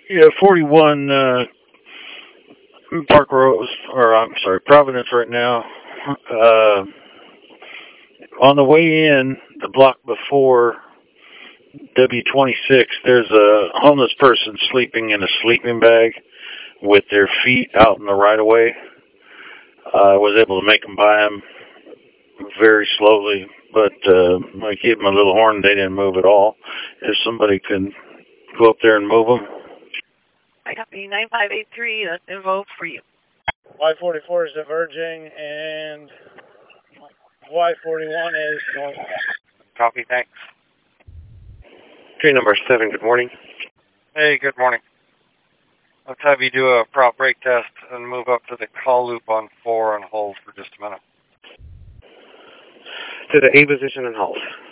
Yeah, 41 Park Rose, or I'm sorry, Providence right now. Uh, on the way in, the block before W26, there's a homeless person sleeping in a sleeping bag with their feet out in the right of way. I was able to make them buy them very slowly, but I gave them a little horn. They didn't move at all. If somebody can go up there and move them. I copy 9583. That's info for you. Y44 is diverging, and Y41 is going. Copy, thanks. Train number 7, good morning. Hey, good morning. Let's have you do a prop brake test and move up to the call loop on 4 and hold for just a minute. To the A position and hold.